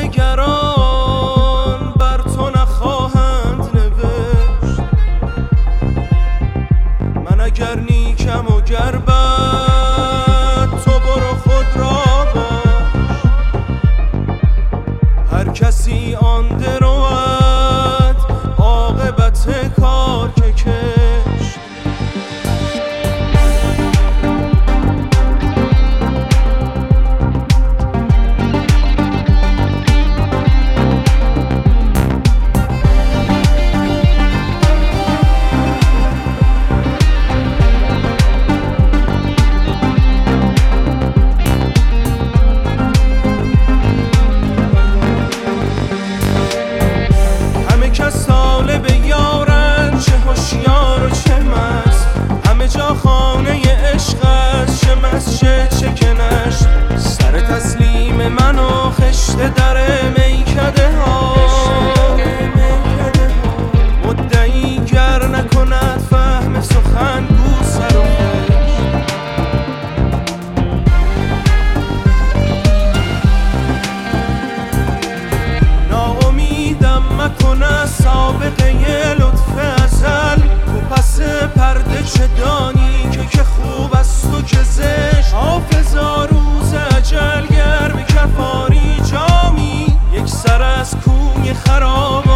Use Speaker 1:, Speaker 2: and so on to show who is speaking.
Speaker 1: دگران بر تو نخواهند نوشت. من اگر نیکم و گر بد تو برو خود را باش. هر کسی آن درود عاقبت کار که کشت. طالب یارن، چه هوشیار و چه مست، همه جا خانه عشق است، چه مسجد چه کنشت. سر تسلیم من و خشت در میکده ها، مدعی گر نکند فهم سخن گو سر و خشت. ناامیدم مکنه سابقه لطف ازل، تو پس پرده چه دانی که خوب است و که زشت. حافظا روز اجل گر به کفاری جامی، یک سر از کوی خراب